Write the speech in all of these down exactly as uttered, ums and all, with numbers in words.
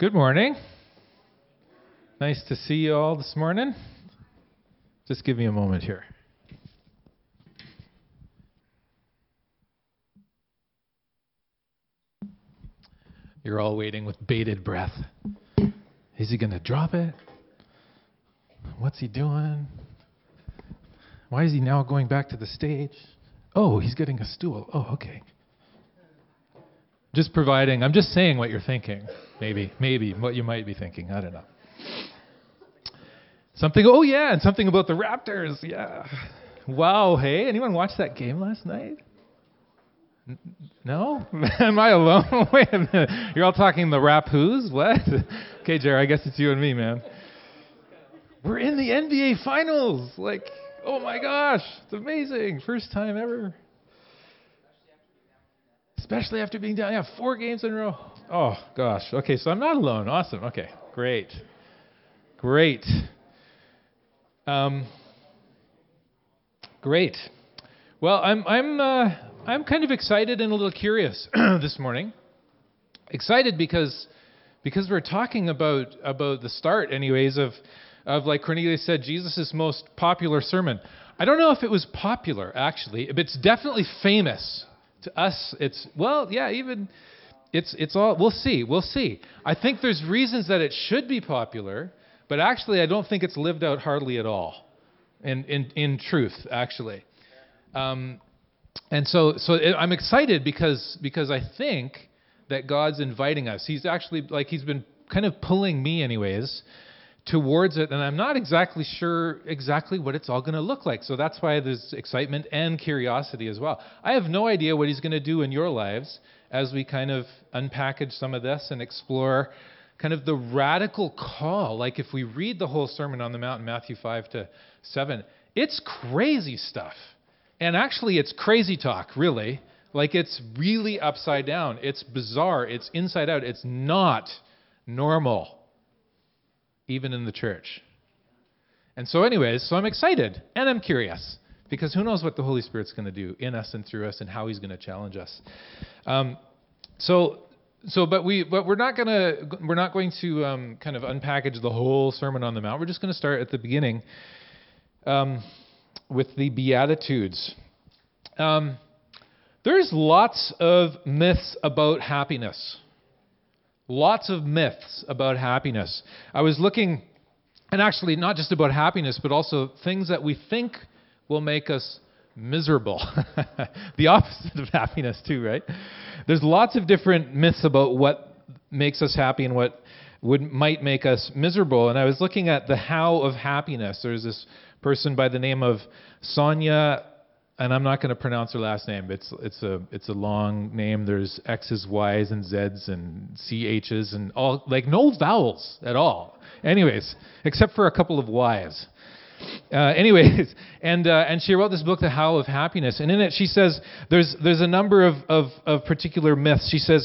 Good morning. Nice to see you all this morning. Just give me a moment here. You're all waiting with bated breath. Is he going to drop it? What's he doing? Why is he now going back to the stage? Oh, he's getting a stool. Oh, okay. Just providing, I'm just saying what you're thinking. Maybe, maybe, what you might be thinking. I don't know. Something, oh yeah, and something about the Raptors. Yeah. Wow, hey, anyone watch that game last night? N- no? Am I alone? Wait a minute. You're all talking the rap who's? What? Okay, Jerry, I guess it's you and me, man. We're in the N B A Finals. Like, oh my gosh, it's amazing. First time ever. Especially after being down, yeah, four games in a row. Oh, gosh. Okay, so I'm not alone. Awesome. Okay, great. Great. Um, great. Well, I'm I'm uh, I'm kind of excited and a little curious this morning. Excited because because we're talking about about the start, anyways, of of like Cornelius said, Jesus' most popular sermon. I don't know if it was popular actually, but it's definitely famous. To us, it's, well, yeah, even, it's it's all, we'll see, we'll see. I think there's reasons that it should be popular, but actually I don't think it's lived out hardly at all, in in, in truth, actually. Um, and so so it, I'm excited because because I think that God's inviting us. He's actually, like, he's been kind of pulling me anyways, towards it, and I'm not exactly sure exactly what it's all going to look like. So that's why there's excitement and curiosity as well. I have no idea what he's going to do in your lives as we kind of unpackage some of this and explore kind of the radical call. Like if we read the whole Sermon on the Mount in Matthew five to seven, it's crazy stuff. And actually it's crazy talk, really. Like it's really upside down. It's bizarre. It's inside out. It's not normal. Even in the church. And so anyways, so I'm excited and I'm curious because who knows what the Holy Spirit's going to do in us and through us and how he's going to challenge us. Um, so, so, but we, but we're not going to, we're not going to um, kind of unpackage the whole Sermon on the Mount. We're just going to start at the beginning um, with the Beatitudes. Um, there's lots of myths about happiness. Lots of myths about happiness. I was looking, and actually not just about happiness, but also things that we think will make us miserable. The opposite of happiness too, right? There's lots of different myths about what makes us happy and what would might make us miserable. And I was looking at the how of happiness. There's this person by the name of Sonia, and I'm not going to pronounce her last name. It's it's a it's a long name. There's X's, Y's, and Z's, and C H's, and all, like no vowels at all. Anyways, except for a couple of Y's. Uh, anyways, and uh, and she wrote this book, The How of Happiness, and in it she says there's there's a number of, of of particular myths. She says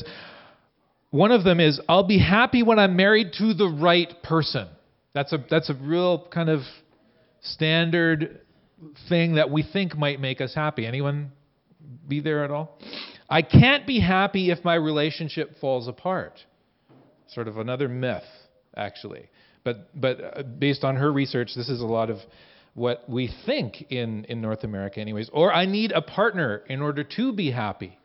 one of them is I'll be happy when I'm married to the right person. That's a that's a real kind of standard thing that we think might make us happy. Anyone be there at all? I can't be happy if my relationship falls apart. Sort of another myth, actually. But but uh, based on her research, this is a lot of what we think in, in North America anyways. Or I need a partner in order to be happy.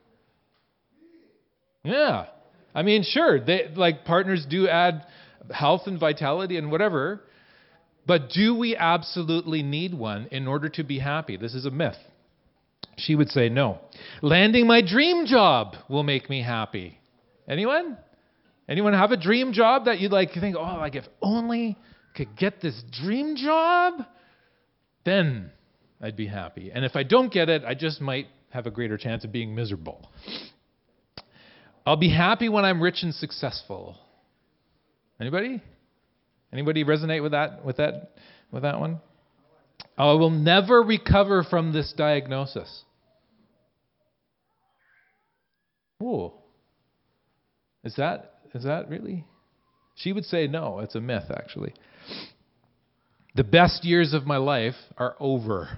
Yeah. I mean, sure, they, like partners do add health and vitality and whatever. But do we absolutely need one in order to be happy? This is a myth. She would say no. Landing my dream job will make me happy. Anyone? Anyone have a dream job that you'd like, you think, oh, like if only I could get this dream job, then I'd be happy. And if I don't get it, I just might have a greater chance of being miserable. I'll be happy when I'm rich and successful. Anybody? Anybody resonate with that with that with that one? I will never recover from this diagnosis. Oh. Is that is that really? She would say no, it's a myth actually. The best years of my life are over.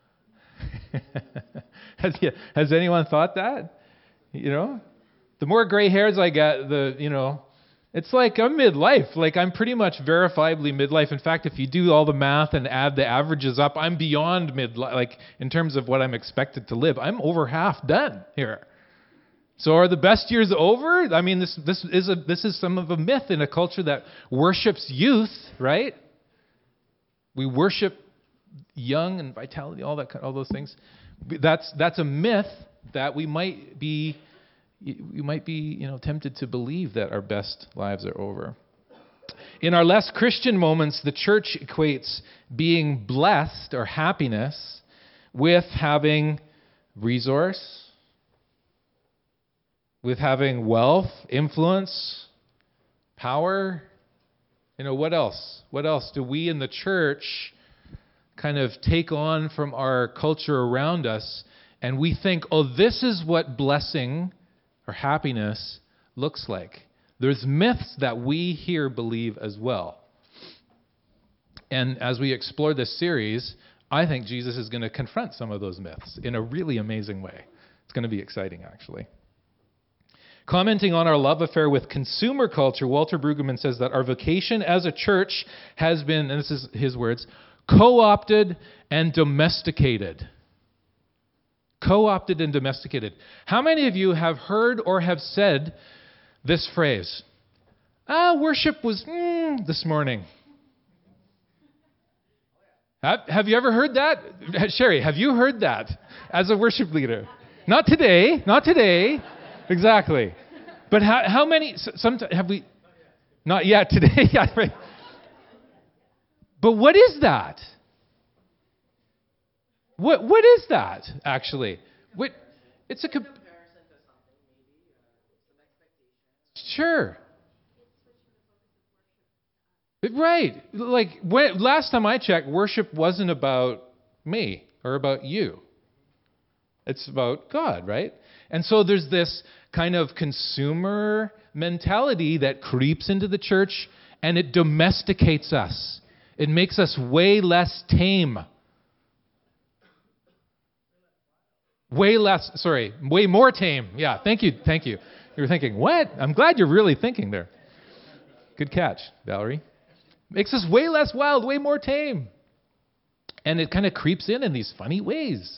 has has anyone thought that? You know? The more gray hairs I get, the, you know, It's like I'm midlife. Like I'm pretty much verifiably midlife. In fact, if you do all the math and add the averages up, I'm beyond midlife. Like in terms of what I'm expected to live, I'm over half done here. So are the best years over? I mean, this this is a this is some of a myth in a culture that worships youth, right? We worship young and vitality, all that, all those things. That's that's a myth that we might be. You might be, you know, tempted to believe that our best lives are over. In our less Christian moments, the church equates being blessed or happiness with having resource, with having wealth, influence, power. You know, what else? What else do we in the church kind of take on from our culture around us, and we think, oh, this is what blessing or happiness looks like. There's myths that we here believe as well. And as we explore this series, I think Jesus is going to confront some of those myths in a really amazing way. It's going to be exciting, actually. Commenting on our love affair with consumer culture, Walter Brueggemann says that our vocation as a church has been, and this is his words, co-opted and domesticated. Co-opted and domesticated. How many of you have heard or have said this phrase? Ah, worship was mm, this morning. Have, have you ever heard that? Sherry, have you heard that as a worship leader? Not today, not today. Exactly. But how, how many, sometimes have we, not yet today. Yeah, right. But what is that? What what is that actually? What it's a comp- sure, right? Like when, last time I checked, worship wasn't about me or about you. It's about God, right? And so there's this kind of consumer mentality that creeps into the church, and it domesticates us. It makes us way less tame. Way less, sorry, way more tame. Yeah, thank you, thank you. You were thinking, what? I'm glad you're really thinking there. Good catch, Valerie. Makes us way less wild, way more tame. And it kind of creeps in in these funny ways.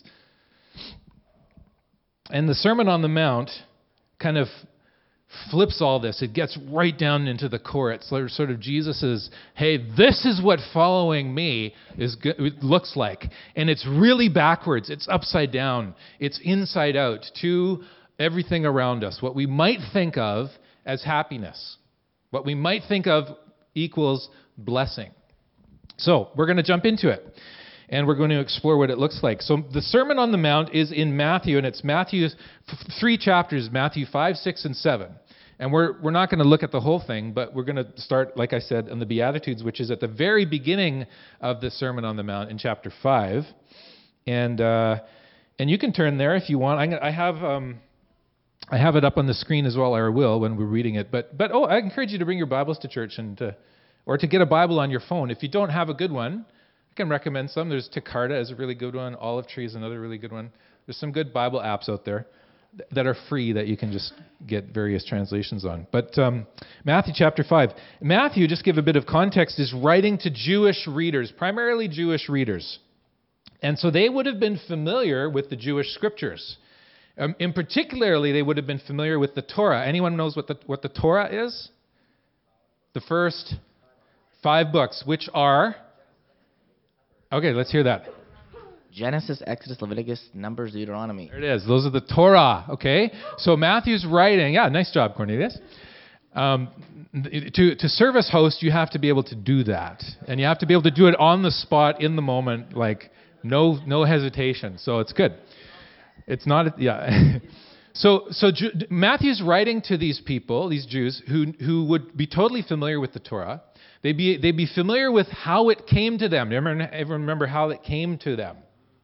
And the Sermon on the Mount kind of flips all this. It gets right down into the core. It's sort of Jesus's, hey, this is what following me is good, it looks like. And it's really backwards. It's upside down. It's inside out to everything around us. What we might think of as happiness. What we might think of equals blessing. So we're going to jump into it. And we're going to explore what it looks like. So the Sermon on the Mount is in Matthew, and it's Matthew's f- three chapters, Matthew five, six, and seven. And we're we're not going to look at the whole thing, but we're going to start, like I said, on the Beatitudes, which is at the very beginning of the Sermon on the Mount in chapter five. And uh, and you can turn there if you want. I'm gonna, I have um, I have it up on the screen as well, or I will when we're reading it. But but oh, I encourage you to bring your Bibles to church and to, or to get a Bible on your phone. If you don't have a good one, I can recommend some. There's Takarta is a really good one. Olive Tree is another really good one. There's some good Bible apps out there th- that are free that you can just get various translations on. But um, Matthew chapter five. Matthew, just give a bit of context, is writing to Jewish readers, primarily Jewish readers. And so they would have been familiar with the Jewish scriptures. Um, in particularly, they would have been familiar with the Torah. Anyone knows what the what the Torah is? The first five books, which are... Okay, let's hear that. Genesis, Exodus, Leviticus, Numbers, Deuteronomy. There it is. Those are the Torah, okay? So Matthew's writing. Yeah, nice job, Cornelius. Um, to, to serve as host, you have to be able to do that. And you have to be able to do it on the spot, in the moment, like no no hesitation. So it's good. It's not, yeah. so so Ju- Matthew's writing to these people, these Jews, who who would be totally familiar with the Torah. They'd be, they'd be familiar with how it came to them. Do you ever, ever remember how it came to them?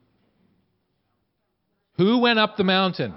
Who went up the mountain?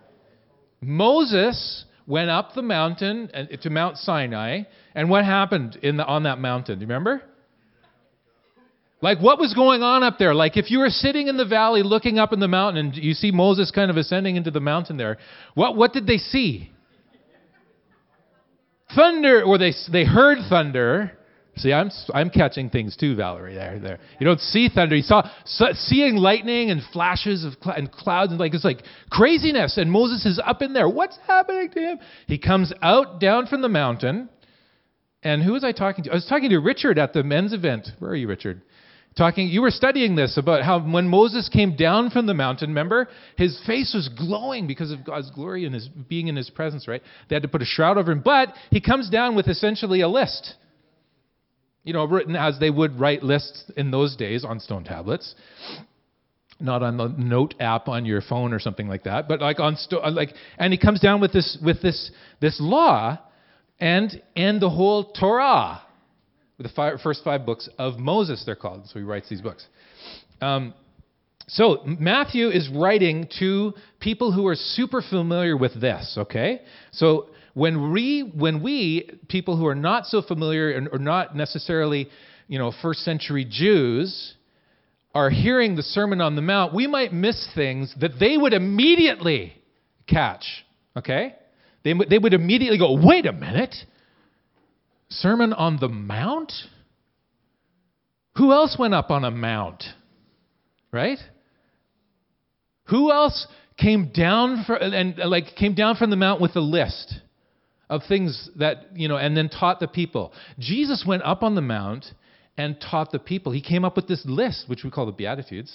Moses went up the mountain to Mount Sinai. And what happened in the, on that mountain? Do you remember? Like, what was going on up there? Like, if you were sitting in the valley looking up in the mountain and you see Moses kind of ascending into the mountain there, what, what did they see? thunder, or they they heard thunder. See, I'm I'm catching things too, Valerie. There, there. You don't see thunder. You saw so, seeing lightning and flashes of cl- and clouds, and like it's like craziness. And Moses is up in there. What's happening to him? He comes out down from the mountain. And who was I talking to? I was talking to Richard at the men's event. Where are you, Richard? Talking. You were studying this about how when Moses came down from the mountain, remember, his face was glowing because of God's glory and his being in his presence. Right? They had to put a shroud over him, but he comes down with essentially a list. You know, written as they would write lists in those days on stone tablets, not on the note app on your phone or something like that, but like on sto- like, and he comes down with this with this this law. And and the whole Torah, the five, first five books of Moses, they're called. So he writes these books. Um, so Matthew is writing to people who are super familiar with this. Okay, so when we when we people who are not so familiar and or not necessarily, you know, first century Jews are hearing the Sermon on the Mount, we might miss things that they would immediately catch. Okay. They, they would immediately go, wait a minute, Sermon on the Mount? Who else went up on a mount? Right? Who else came down for, and like came down from the mount with a list of things that, you know, and then taught the people? Jesus went up on the mount and taught the people. He came up with this list, which we call the Beatitudes.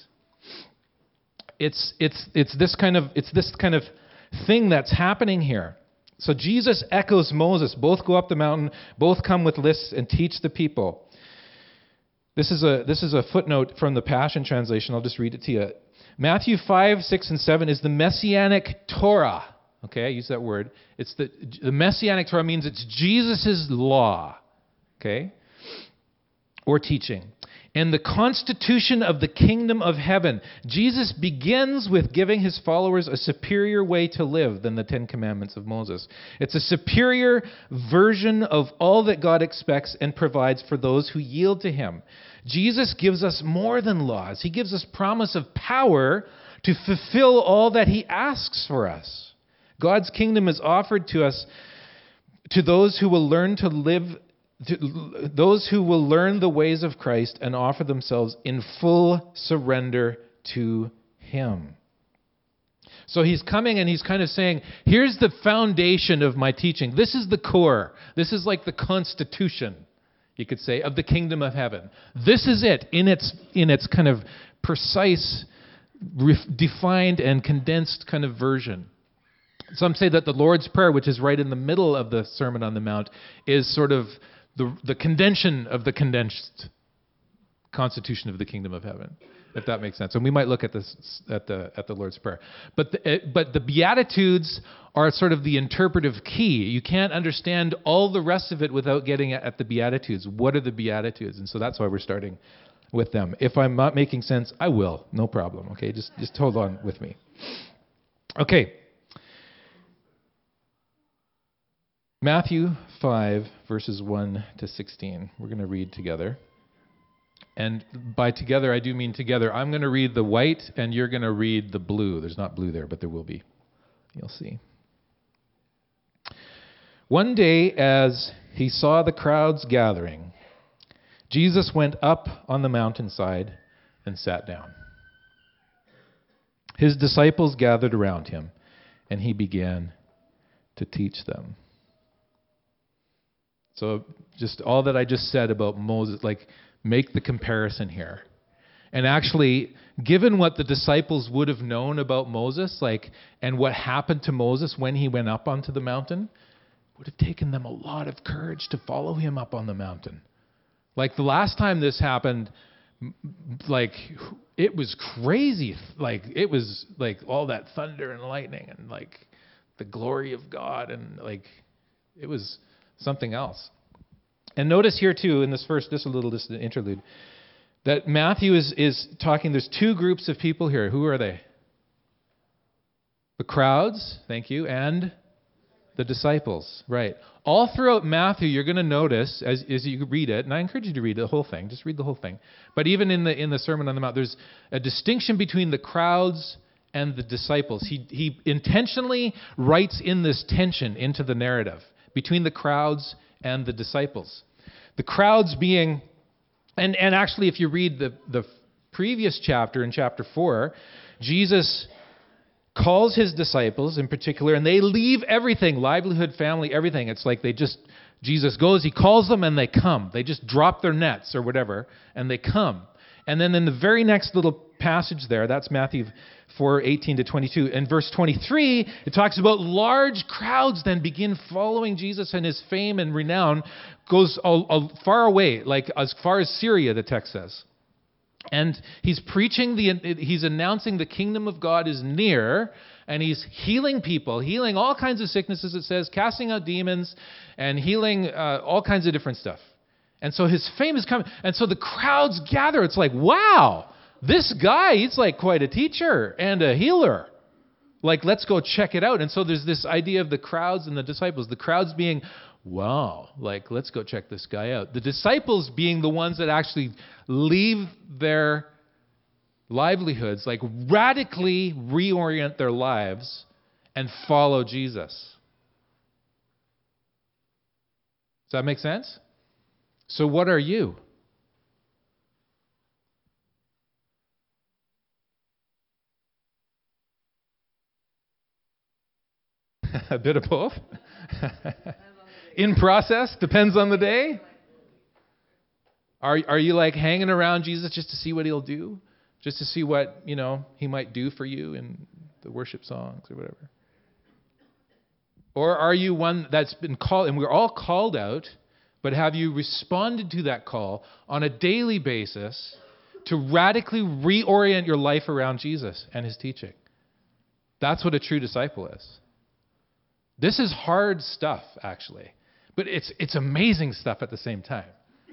It's it's it's this kind of it's this kind of thing that's happening here. So Jesus echoes Moses. Both go up the mountain. Both come with lists and teach the people. This is a this is a footnote from the Passion Translation. I'll just read it to you. Matthew five, six, and seven is the Messianic Torah. Okay, I use that word. It's the the Messianic Torah means it's Jesus' law. Okay, or teaching. And the constitution of the kingdom of heaven. Jesus begins with giving his followers a superior way to live than the Ten Commandments of Moses. It's a superior version of all that God expects and provides for those who yield to him. Jesus gives us more than laws. He gives us promise of power to fulfill all that he asks for us. God's kingdom is offered to us, to those who will learn to live To those who will learn the ways of Christ and offer themselves in full surrender to him. So he's coming and he's kind of saying, here's the foundation of my teaching. This is the core. This is like the constitution, you could say, of the kingdom of heaven. This is it in its in its kind of precise, ref- defined and condensed kind of version. Some say that the Lord's Prayer, which is right in the middle of the Sermon on the Mount, is sort of the the condension of the condensed constitution of the kingdom of heaven, if that makes sense. And we might look at this at the at the Lord's Prayer. But the, but the Beatitudes are sort of the interpretive key. You can't understand all the rest of it without getting at the Beatitudes. What are the Beatitudes? And so that's why we're starting with them. If I'm not making sense, I will. No problem. Okay, just just hold on with me. Okay. Matthew five, verses one to sixteen. We're going to read together. And by together, I do mean together. I'm going to read the white, and you're going to read the blue. There's not blue there, but there will be. You'll see. One day, as he saw the crowds gathering, Jesus went up on the mountainside and sat down. His disciples gathered around him, and he began to teach them. So just all that I just said about Moses, like make the comparison here. And actually, given what the disciples would have known about Moses, like, and what happened to Moses when he went up onto the mountain, would have taken them a lot of courage to follow him up on the mountain. Like the last time this happened, like it was crazy. Like it was like all that thunder and lightning and like the glory of God, and like it was something else. And notice here too, in this first, this a little this interlude, that Matthew is is talking. There's two groups of people here. Who are they? The crowds, thank you, and the disciples, right? All throughout Matthew, you're going to notice as as you read it, and I encourage you to read the whole thing. Just read the whole thing. But even in the in the Sermon on the Mount, there's a distinction between the crowds and the disciples. He he intentionally writes in this tension into the narrative, between the crowds and the disciples. The crowds being, and, and actually if you read the, the previous chapter in chapter four, Jesus calls his disciples in particular, and they leave everything, livelihood, family, everything. It's like they just, Jesus goes, he calls them, and they come. They just drop their nets or whatever, and they come. And then in the very next little passage there, that's Matthew four, eighteen to twenty-two. In verse twenty-three, it talks about large crowds then begin following Jesus, and his fame and renown goes a, a far away, like as far as Syria, the text says. And he's preaching, the, he's announcing the kingdom of God is near, and he's healing people, healing all kinds of sicknesses, it says, casting out demons, and healing uh, all kinds of different stuff. And so his fame is coming. And so the crowds gather. It's like, wow, this guy, he's like quite a teacher and a healer. Like, let's go check it out. And so there's this idea of the crowds and the disciples. The crowds being, wow, like, let's go check this guy out. The disciples being the ones that actually leave their livelihoods, like radically reorient their lives and follow Jesus. Does that make sense? So what are you? A bit of both. In process, depends on the day. Are are you like hanging around Jesus just to see what he'll do? Just to see what, you know, he might do for you in the worship songs or whatever? Or are you one that's been called, and we're all called out, but have you responded to that call on a daily basis to radically reorient your life around Jesus and his teaching? That's what a true disciple is. This is hard stuff, actually, but it's it's amazing stuff at the same time.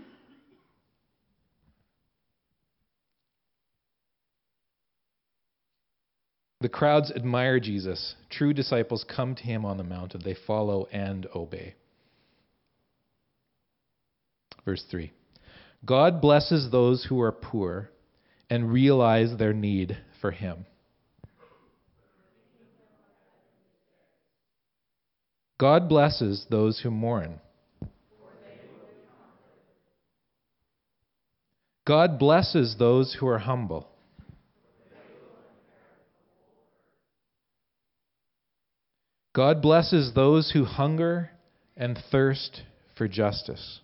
The crowds admire Jesus. True disciples come to him on the mountain. They follow and obey. Verse three. God blesses those who are poor and realize their need for him. God blesses those who mourn. God blesses those who are humble. God blesses those who hunger and thirst for justice.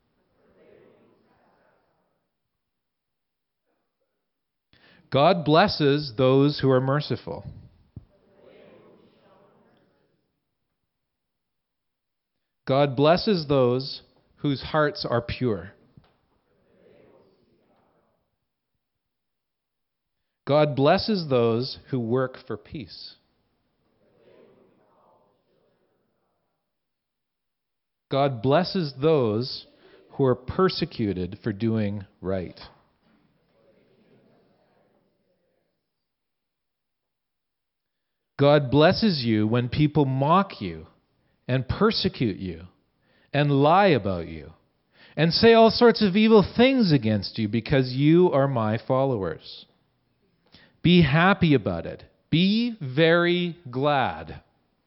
God blesses those who are merciful. God blesses those whose hearts are pure. God blesses those who work for peace. God blesses those who are persecuted for doing right. God blesses you when people mock you and persecute you and lie about you and say all sorts of evil things against you because you are my followers. Be happy about it. Be very glad.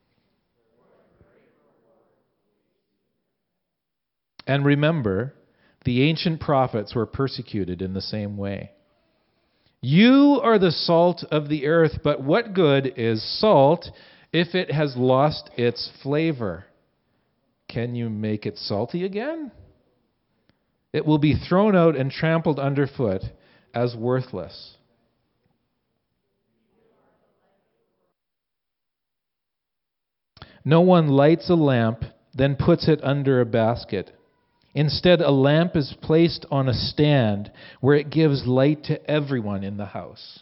And remember, the ancient prophets were persecuted in the same way. You are the salt of the earth, but what good is salt if it has lost its flavor? Can you make it salty again? It will be thrown out and trampled underfoot as worthless. No one lights a lamp, then puts it under a basket. Instead, a lamp is placed on a stand where it gives light to everyone in the house.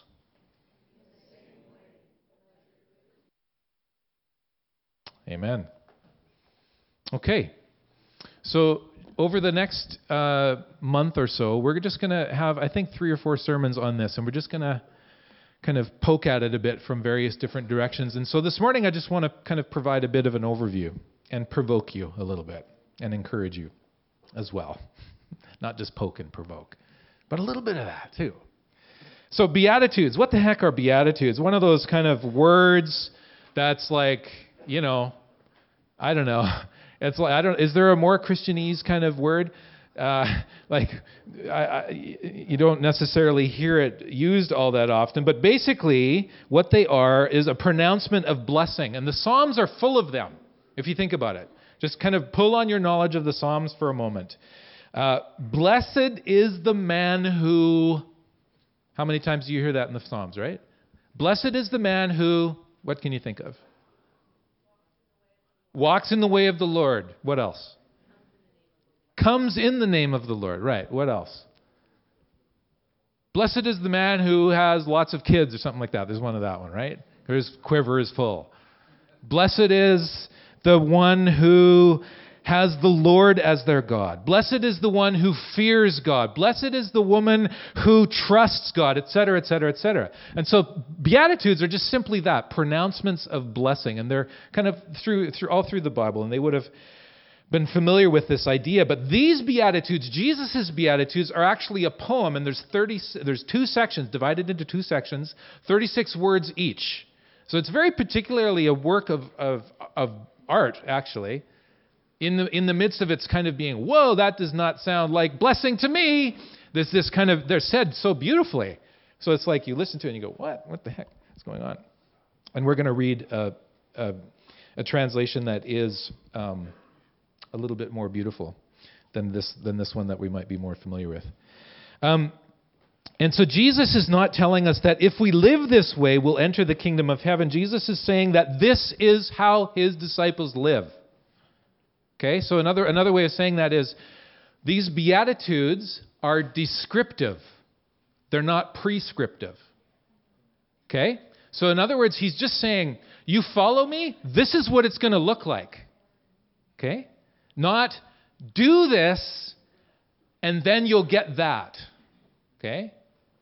Amen. Okay. So over the next uh, month or so, we're just going to have, I think, three or four sermons on this, and we're just going to kind of poke at it a bit from various different directions. And so this morning, I just want to kind of provide a bit of an overview and provoke you a little bit and encourage you as well. Not just poke and provoke, but a little bit of that too. So Beatitudes, what the heck are Beatitudes? One of those kind of words that's like, you know, I don't know. It's like, I don't, is there a more Christianese kind of word? Uh, like, I, I, you don't necessarily hear it used all that often, but basically what they are is a pronouncement of blessing. And the Psalms are full of them, if you think about it. Just kind of pull on your knowledge of the Psalms for a moment. Uh, blessed is the man who, how many times do you hear that in the Psalms, right? Blessed is the man who, what can you think of? Walks in the way of the Lord. What else? Comes in the name of the Lord. Right. What else? Blessed is the man who has lots of kids or something like that. There's one of that one, right? His quiver is full. Blessed is the one who has the Lord as their God. Blessed is the one who fears God. Blessed is the woman who trusts God, et cetera, et cetera, et cetera. And so Beatitudes are just simply that, pronouncements of blessing. And they're kind of through, through all through the Bible. And they would have been familiar with this idea. But these Beatitudes, Jesus' Beatitudes, are actually a poem. And there's thirty, there's two sections, divided into two sections, thirty-six words each. So it's very particularly a work of, of, of art, actually. In the in the midst of it's kind of being, whoa, that does not sound like blessing to me. There's this kind of, they're said so beautifully. So it's like you listen to it and you go, what? What the heck is going on? And we're going to read a, a, a translation that is um, a little bit more beautiful than this than this one that we might be more familiar with. Um, and so Jesus is not telling us that if we live this way, we'll enter the kingdom of heaven. Jesus is saying that this is how his disciples live. Okay, so another another way of saying that is these Beatitudes are descriptive. They're not prescriptive. Okay? So in other words, he's just saying, you follow me, this is what it's going to look like. Okay? Not do this and then you'll get that. Okay?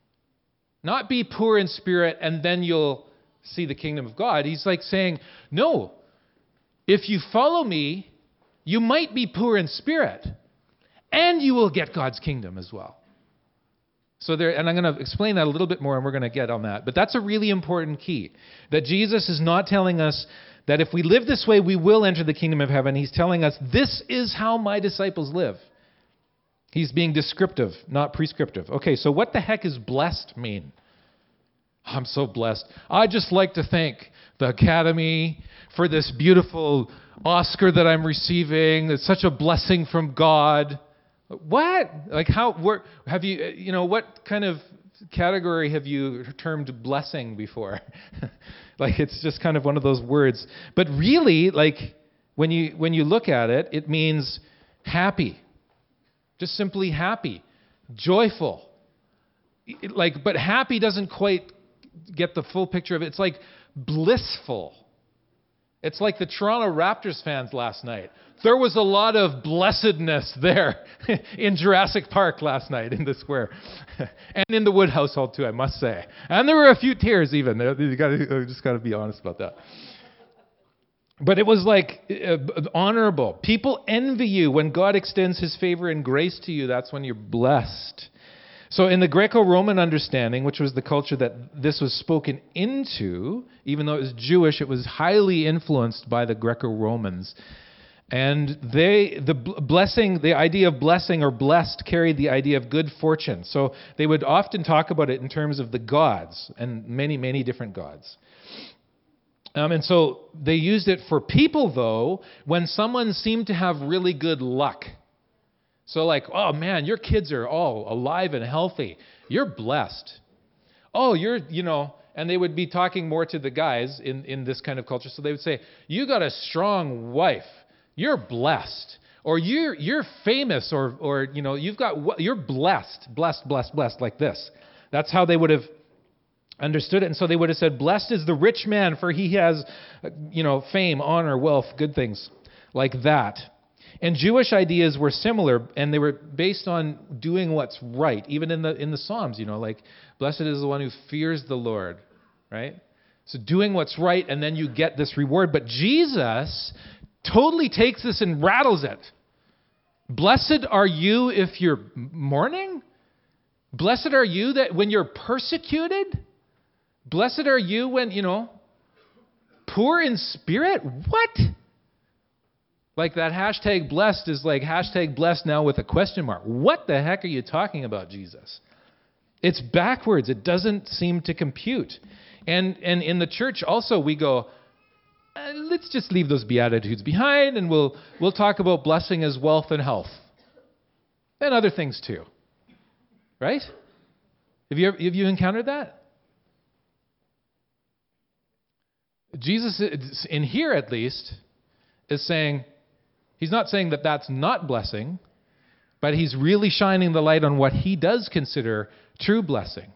Not be poor in spirit and then you'll see the kingdom of God. He's like saying, no, if you follow me, you might be poor in spirit, and you will get God's kingdom as well. So there, and I'm going to explain that a little bit more, and we're going to get on that. But that's a really important key, that Jesus is not telling us that if we live this way, we will enter the kingdom of heaven. He's telling us, this is how my disciples live. He's being descriptive, not prescriptive. Okay, so what the heck does blessed mean? I'm so blessed. I just like to thank the Academy for this beautiful Oscar that I'm receiving. It's such a blessing from God. What? Like how, where, have you, you know, what kind of category have you termed blessing before? Like it's just kind of one of those words. But really, like when you, when you look at it, it means happy. Just simply happy. Joyful. It, like, but happy doesn't quite get the full picture of it. It's like blissful. It's like the Toronto Raptors fans last night. There was a lot of blessedness there in Jurassic Park last night in the square. And in the Wood household too, I must say. And there were a few tears even. You gotta, you just got to be honest about that. But it was like uh, honorable. People envy you when God extends his favor and grace to you. That's when you're blessed. So in the Greco-Roman understanding, which was the culture that this was spoken into, even though it was Jewish, it was highly influenced by the Greco-Romans. And they, the blessing, the idea of blessing or blessed carried the idea of good fortune. So they would often talk about it in terms of the gods, and many, many different gods. Um, and so they used it for people, though, when someone seemed to have really good luck. So like, oh man, your kids are all alive and healthy. You're blessed. Oh, you're, you know, and they would be talking more to the guys in, in this kind of culture. So they would say, you got a strong wife. You're blessed. Or you're, you're famous, or, or, you know, you've got, you're blessed, blessed, blessed, blessed, like this. That's how they would have understood it. And so they would have said, blessed is the rich man, for he has, you know, fame, honor, wealth, good things like that. And Jewish ideas were similar, and they were based on doing what's right. Even in the in the Psalms, you know, like, blessed is the one who fears the Lord, right? So doing what's right, and then you get this reward. But Jesus totally takes this and rattles it. Blessed are you if you're mourning? Blessed are you that when you're persecuted? Blessed are you when, you know, poor in spirit? What? Like that hashtag blessed is like hashtag blessed now with a question mark. What the heck are you talking about, Jesus? It's backwards. It doesn't seem to compute. And and in the church also we go, uh, let's just leave those Beatitudes behind and we'll we'll talk about blessing as wealth and health. And other things too. Right? Have you ever, have you encountered that? Jesus, in here at least, is saying, he's not saying that that's not blessing, but he's really shining the light on what he does consider true blessing,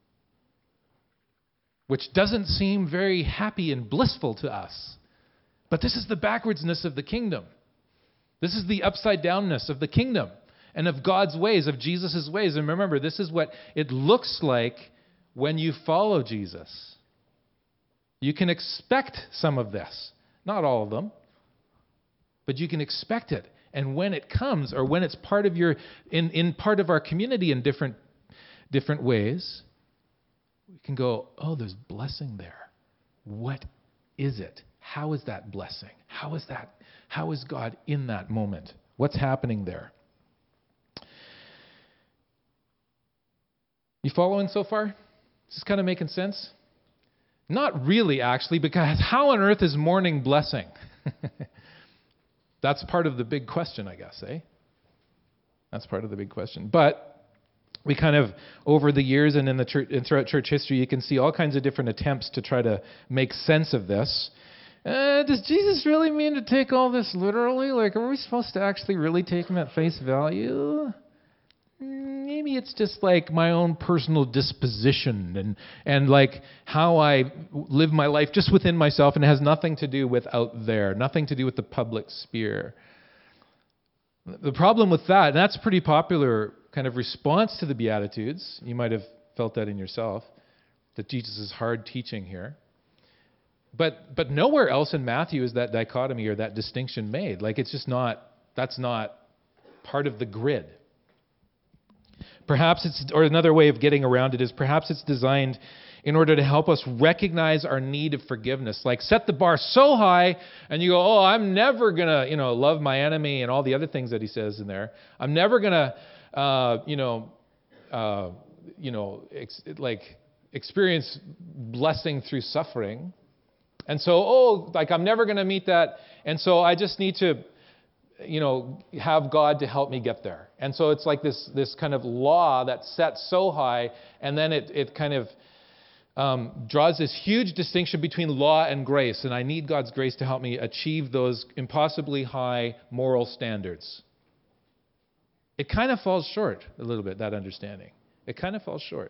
which doesn't seem very happy and blissful to us. But this is the backwardsness of the kingdom. This is the upside downness of the kingdom and of God's ways, of Jesus' ways. And remember, this is what it looks like when you follow Jesus. You can expect some of this. Not all of them. But you can expect it. And when it comes, or when it's part of your, in, in part of our community in different, different ways, we can go, oh, there's blessing there. What is it? How is that blessing? How is that? How is God in that moment? What's happening there? You following so far? Is this kind of making sense? Not really, actually, because how on earth is mourning blessing? That's part of the big question, I guess, eh? That's part of the big question. But we kind of, over the years and in the church, and throughout church history, you can see all kinds of different attempts to try to make sense of this. Uh, does Jesus really mean to take all this literally? Like, are we supposed to actually really take him at face value? Maybe it's just like my own personal disposition and, and like how I live my life just within myself, and it has nothing to do with out there, nothing to do with the public sphere. The problem with that, and that's a pretty popular kind of response to the Beatitudes, you might have felt that in yourself, that Jesus is hard teaching here. But but nowhere else in Matthew is that dichotomy or that distinction made. Like it's just not, that's not part of the grid. Perhaps it's, or another way of getting around it is perhaps it's designed in order to help us recognize our need of forgiveness. Like set the bar so high and you go, oh, I'm never going to, you know, love my enemy and all the other things that he says in there. I'm never going to, uh, you know, uh, you know, ex- like experience blessing through suffering. And so, oh, like I'm never going to meet that. And so I just need to, you know, have God to help me get there. And so it's like this this kind of law that's set so high, and then it, it kind of um, draws this huge distinction between law and grace. And I need God's grace to help me achieve those impossibly high moral standards. It kind of falls short a little bit, that understanding. It kind of falls short.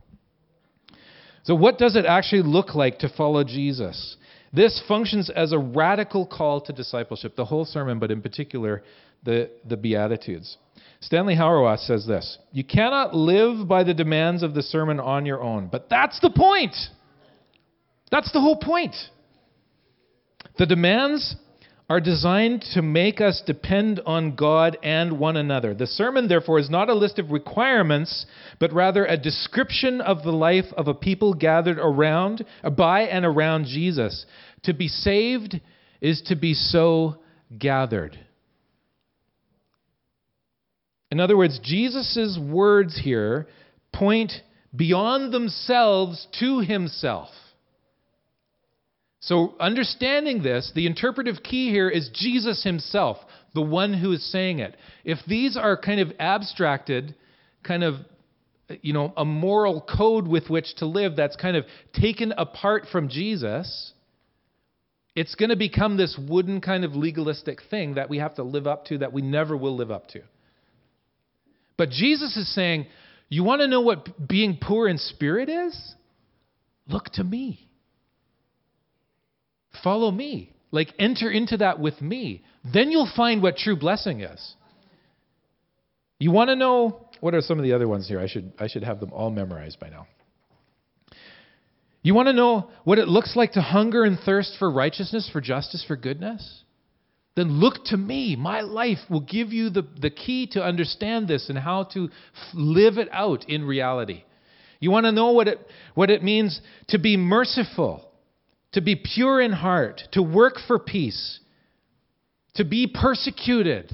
So what does it actually look like to follow Jesus? This functions as a radical call to discipleship, the whole sermon, but in particular, the, the Beatitudes. Stanley Hauerwas says this: you cannot live by the demands of the sermon on your own, but that's the point. That's the whole point. The demands are designed to make us depend on God and one another. The sermon, therefore, is not a list of requirements, but rather a description of the life of a people gathered around, by and around Jesus. To be saved is to be so gathered. In other words, Jesus' words here point beyond themselves to himself. So understanding this, the interpretive key here is Jesus himself, the one who is saying it. If these are kind of abstracted, kind of, you know, a moral code with which to live that's kind of taken apart from Jesus, it's going to become this wooden kind of legalistic thing that we have to live up to that we never will live up to. But Jesus is saying, you want to know what being poor in spirit is? Look to me. Follow me. Like enter into that with me. Then you'll find what true blessing is. You want to know, what are some of the other ones here? I should I should have them all memorized by now. You want to know what it looks like to hunger and thirst for righteousness, for justice, for goodness? Then look to me. My life will give you the, the key to understand this and how to f- live it out in reality. You want to know what it what it means to be merciful, to be pure in heart, to work for peace, to be persecuted.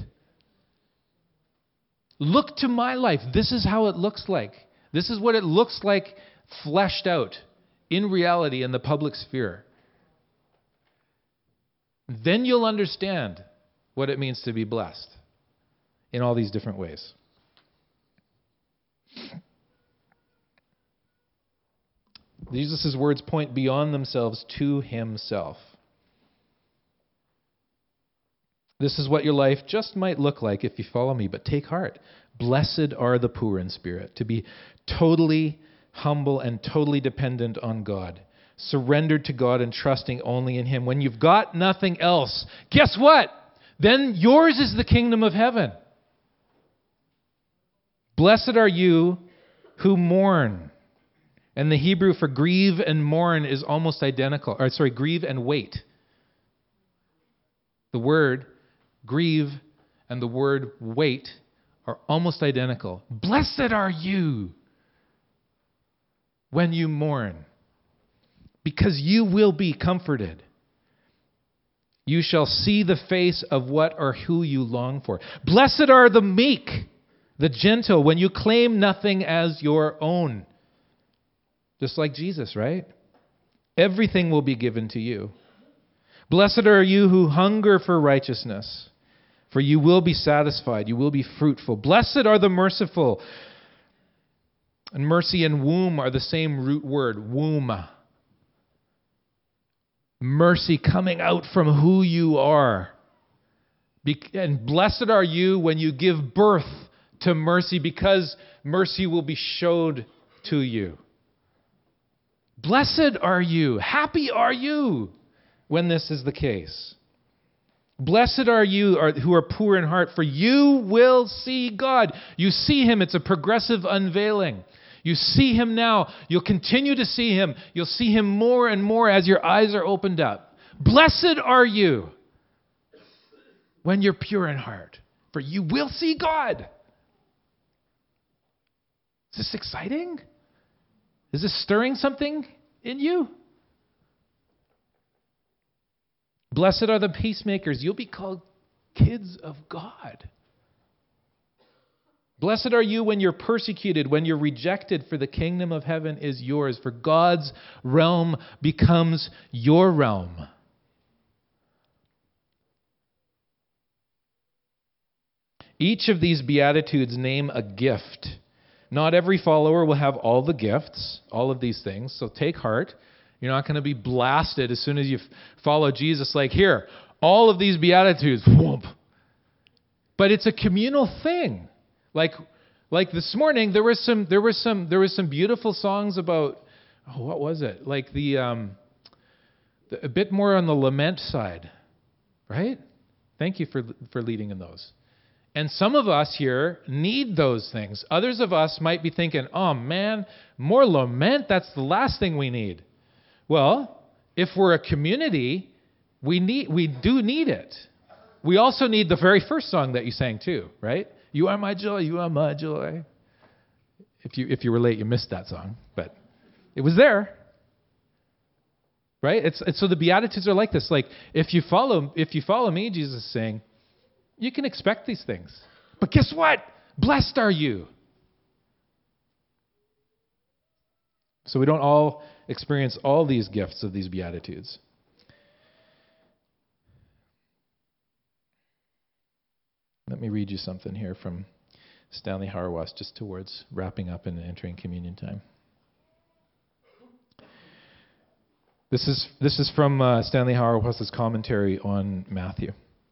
Look to my life. This is how it looks like. This is what it looks like fleshed out in reality in the public sphere. Then you'll understand what it means to be blessed in all these different ways. Jesus' words point beyond themselves to himself. This is what your life just might look like if you follow me, but take heart. Blessed are the poor in spirit, to be totally humble and totally dependent on God, surrendered to God and trusting only in him. When you've got nothing else, guess what? Then yours is the kingdom of heaven. Blessed are you who mourn. And the Hebrew for grieve and mourn is almost identical. Or sorry, grieve and wait. The word grieve and the word wait are almost identical. Blessed are you when you mourn, because you will be comforted. You shall see the face of what or who you long for. Blessed are the meek, the gentle, when you claim nothing as your own. Just like Jesus, right? Everything will be given to you. Blessed are you who hunger for righteousness, for you will be satisfied. You will be fruitful. Blessed are the merciful. And mercy and womb are the same root word, womb. Mercy coming out from who you are. And blessed are you when you give birth to mercy, because mercy will be showed to you. Blessed are you, happy are you when this is the case. Blessed are you who are poor in heart, for you will see God. You see him. It's a progressive unveiling. You see him now. You'll continue to see him. You'll see him more and more as your eyes are opened up. Blessed are you when you're pure in heart, for you will see God. Is this exciting? Is this stirring something in you? Blessed are the peacemakers. You'll be called kids of God. Blessed are you when you're persecuted, when you're rejected, for the kingdom of heaven is yours. For God's realm becomes your realm. Each of these Beatitudes name a gift. Not every follower will have all the gifts, all of these things, so take heart. You're not going to be blasted as soon as you follow Jesus, like, here, all of these Beatitudes, whoop. But it's a communal thing. Like, like this morning, there was some, there was some, there was some beautiful songs about, oh, what was it? Like the, um, the, a bit more on the lament side, right? Thank you for for leading in those. And some of us here need those things. Others of us might be thinking, oh man, more lament, that's the last thing we need. Well, if we're a community, we need we do need it. We also need the very first song that you sang too, right? You are my joy, you are my joy. If you if you were late, you missed that song, but it was there. Right? It's, it's so the Beatitudes are like this. Like if you follow if you follow me, Jesus is saying, you can expect these things. But guess what? Blessed are you. So we don't all experience all these gifts of these Beatitudes. Let me read you something here from Stanley Hauerwas just towards wrapping up and entering communion time. This is this is from uh, Stanley Hauerwas' commentary on Matthew.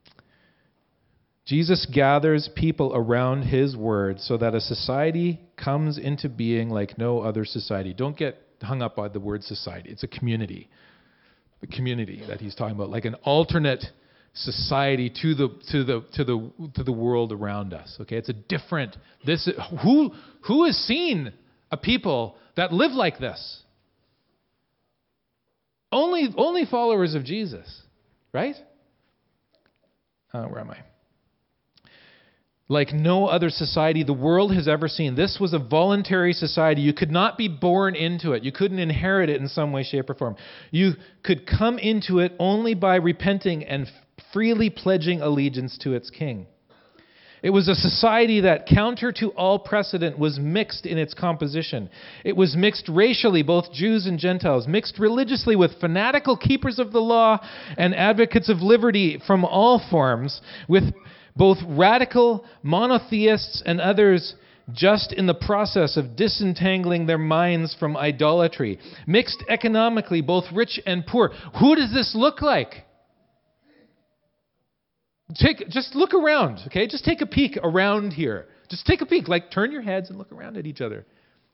Jesus gathers people around his word so that a society comes into being like no other society. Don't get hung up by the word society. It's a community. The community that he's talking about, like an alternate society to the to the to the to the world around us. Okay, it's a different. This who who has seen a people that live like this? Only only followers of Jesus, right? Uh, where am I? Like no other society the world has ever seen. This was a voluntary society. You could not be born into it. You couldn't inherit it in some way, shape, or form. You could come into it only by repenting and freely pledging allegiance to its king. It was a society that, counter to all precedent, was mixed in its composition. It was mixed racially, both Jews and Gentiles, mixed religiously with fanatical keepers of the law and advocates of liberty from all forms, with both radical monotheists and others just in the process of disentangling their minds from idolatry. Mixed economically, both rich and poor. Who does this look like? Take, just look around, okay? Just take a peek around here. Just take a peek, like turn your heads and look around at each other.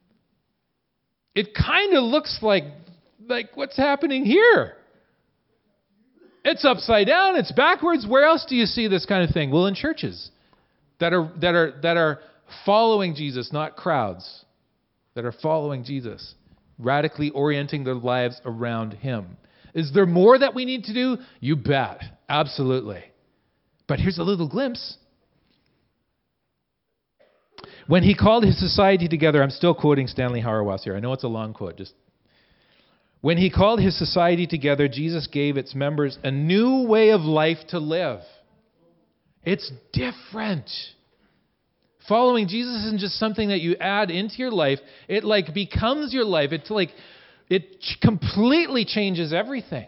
It kind of looks like, like what's happening here. It's upside down, it's backwards. Where else do you see this kind of thing? Well, in churches that are that are that are following Jesus, not crowds, that are following Jesus, radically orienting their lives around him. Is there more that we need to do? You bet. Absolutely. But here's a little glimpse. When he called his society together, I'm still quoting Stanley Hauerwas here. I know it's a long quote. Just when he called his society together, Jesus gave its members a new way of life to live. It's different. Following Jesus isn't just something that you add into your life. It like becomes your life. It's like it completely changes everything.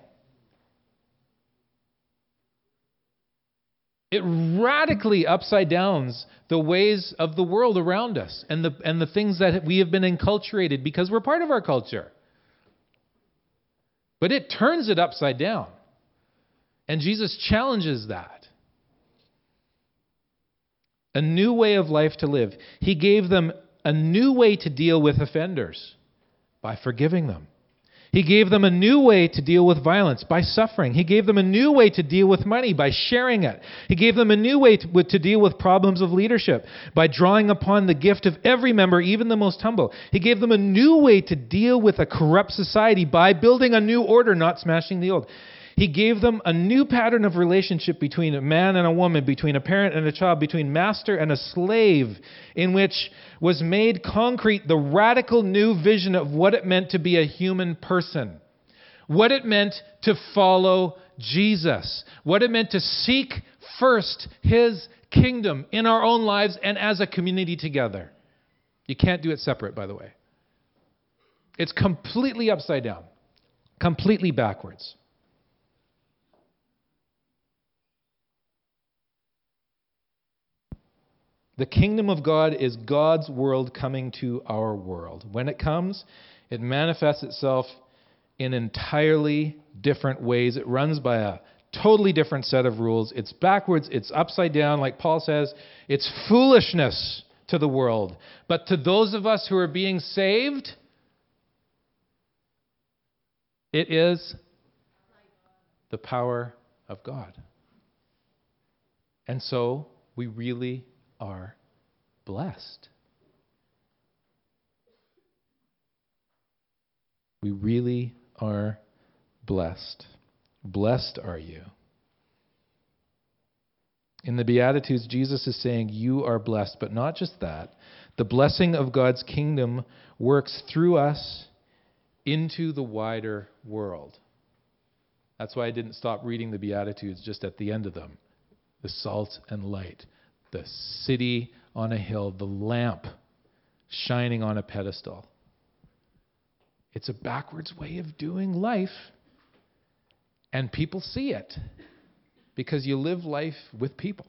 It radically upside downs the ways of the world around us and the and the things that we have been enculturated because we're part of our culture. But it turns it upside down. And Jesus challenges that. A new way of life to live. He gave them a new way to deal with offenders by forgiving them. He gave them a new way to deal with violence by suffering. He gave them a new way to deal with money by sharing it. He gave them a new way to, to deal with problems of leadership by drawing upon the gift of every member, even the most humble. He gave them a new way to deal with a corrupt society by building a new order, not smashing the old. He gave them a new pattern of relationship between a man and a woman, between a parent and a child, between master and a slave, in which was made concrete the radical new vision of what it meant to be a human person, what it meant to follow Jesus, what it meant to seek first his kingdom in our own lives and as a community together. You can't do it separate, by the way. It's completely upside down, completely backwards. The kingdom of God is God's world coming to our world. When it comes, it manifests itself in entirely different ways. It runs by a totally different set of rules. It's backwards. It's upside down. Like Paul says, it's foolishness to the world. But to those of us who are being saved, it is the power of God. And so we really are blessed. We really are blessed. Blessed are you. In the Beatitudes, Jesus is saying you are blessed, but not just that. The blessing of God's kingdom works through us into the wider world. That's why I didn't stop reading the Beatitudes just at the end of them. The salt and light. The city on a hill, the lamp shining on a pedestal. It's a backwards way of doing life. And people see it because you live life with people.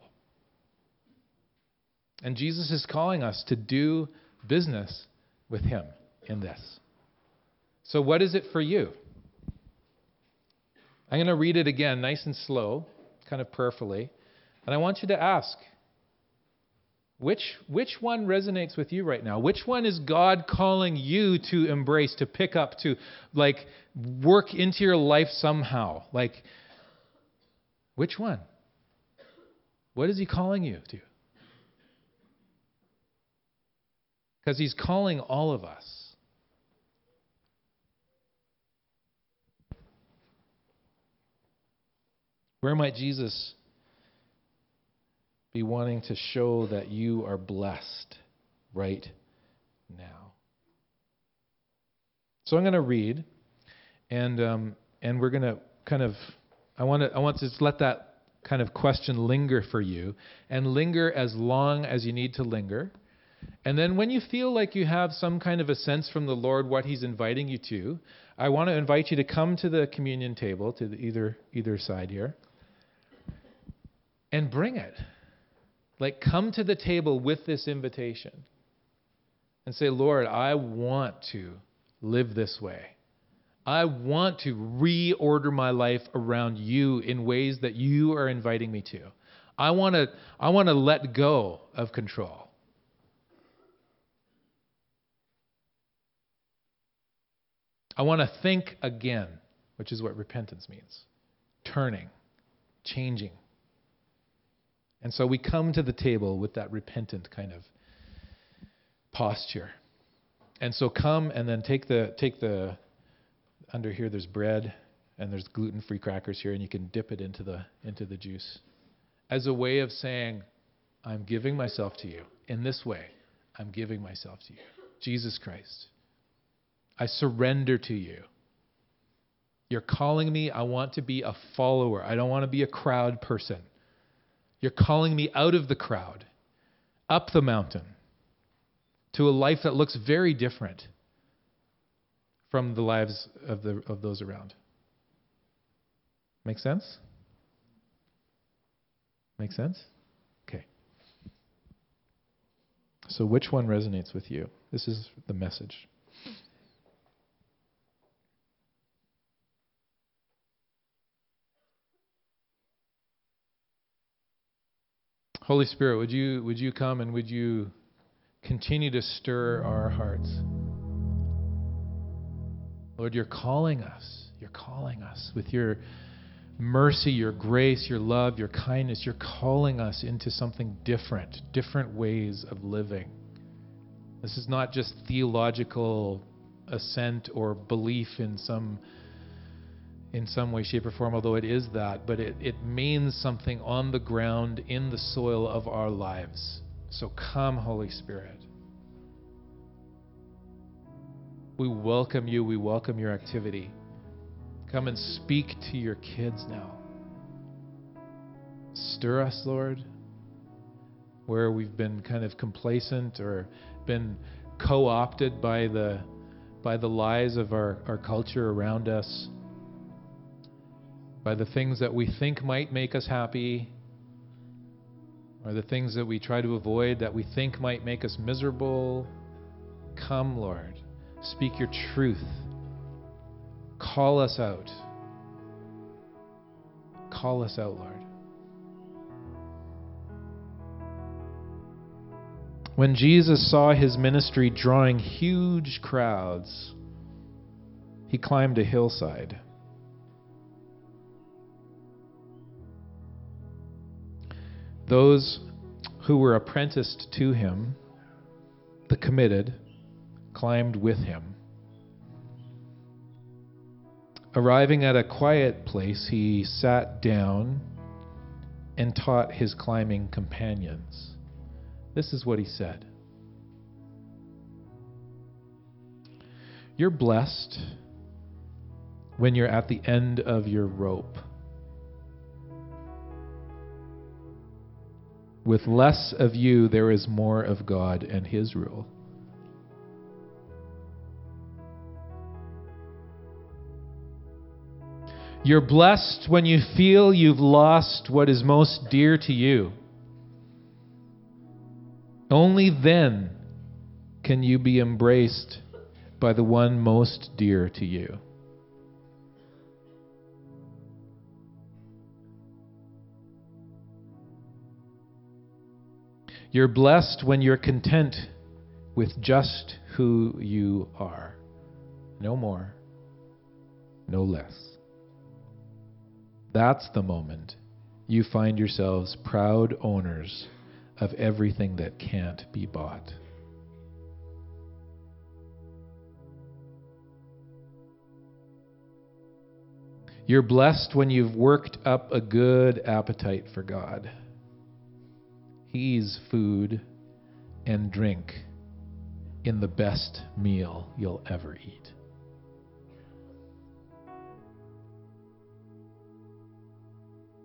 And Jesus is calling us to do business with him in this. So what is it for you? I'm going to read it again nice and slow, kind of prayerfully. And I want you to ask, Which which one resonates with you right now? Which one is God calling you to embrace, to pick up, to like work into your life somehow? Like, which one? What is he calling you to? Because he's calling all of us. Where might Jesus be wanting to show that you are blessed right now? So I'm going to read, and um, and we're going to kind of, I want to I want to just let that kind of question linger for you, and linger as long as you need to linger. And then when you feel like you have some kind of a sense from the Lord what he's inviting you to, I want to invite you to come to the communion table, to the either either side here, and bring it. Like, come to the table with this invitation and say, Lord, I want to live this way. I want to reorder my life around you in ways that you are inviting me to. I want to I want to let go of control. I want to think again, which is what repentance means. Turning, changing. And so we come to the table with that repentant kind of posture. And so come and then take the take the under here there's bread and there's gluten-free crackers here, and you can dip it into the into the juice as a way of saying, I'm giving myself to you. In this way, I'm giving myself to you. Jesus Christ, I surrender to you. You're calling me. I want to be a follower. I don't want to be a crowd person. You're calling me out of the crowd, up the mountain, to a life that looks very different from the lives of the of those around. Make sense? Make sense? Okay. So which one resonates with you? This is the message. Holy Spirit, would you would you come and would you continue to stir our hearts? Lord, you're calling us. You're calling us with your mercy, your grace, your love, your kindness. You're calling us into something different, different ways of living. This is not just theological assent or belief in some in some way, shape, or form, although it is that, but it, it means something on the ground, in the soil of our lives. So come, Holy Spirit. We welcome you. We welcome your activity. Come and speak to your kids now. Stir us, Lord, where we've been kind of complacent or been co-opted by the by the lies of our, our culture around us, by the things that we think might make us happy, or the things that we try to avoid that we think might make us miserable. Come, Lord. Speak your truth. Call us out. Call us out, Lord. When Jesus saw his ministry drawing huge crowds, he climbed a hillside. Those who were apprenticed to him, the committed, climbed with him. Arriving at a quiet place, he sat down and taught his climbing companions. This is what he said. You're blessed when you're at the end of your rope. With less of you, there is more of God and his rule. You're blessed when you feel you've lost what is most dear to you. Only then can you be embraced by the one most dear to you. You're blessed when you're content with just who you are. No more, no less. That's the moment you find yourselves proud owners of everything that can't be bought. You're blessed when you've worked up a good appetite for God. He's food and drink in the best meal you'll ever eat.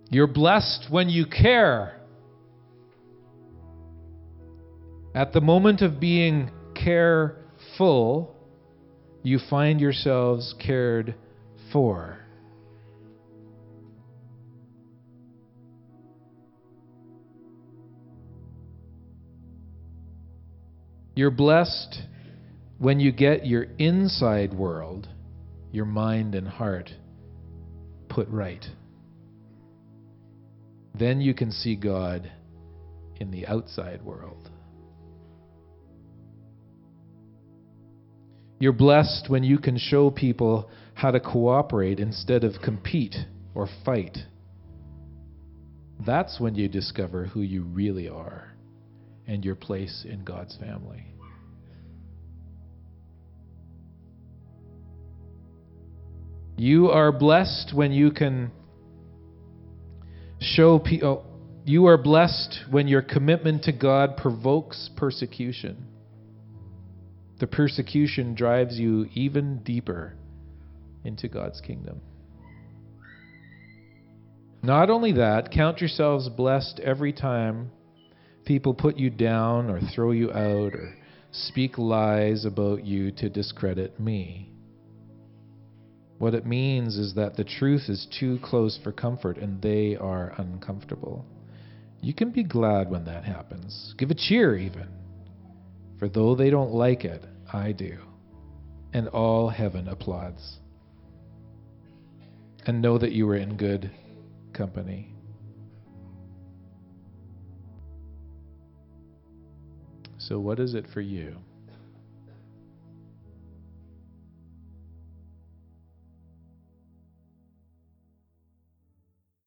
You're blessed when you care. At the moment of being careful, you find yourselves cared for. You're blessed when you get your inside world, your mind and heart, put right. Then you can see God in the outside world. You're blessed when you can show people how to cooperate instead of compete or fight. That's when you discover who you really are and your place in God's family. You are blessed when you can show people. You are blessed when your commitment to God provokes persecution. The persecution drives you even deeper into God's kingdom. Not only that, count yourselves blessed every time people put you down or throw you out or speak lies about you to discredit me. What it means is that the truth is too close for comfort and they are uncomfortable. You can be glad when that happens. Give a cheer even. For though they don't like it, I do. And all heaven applauds. And know that you are in good company. So what is it for you?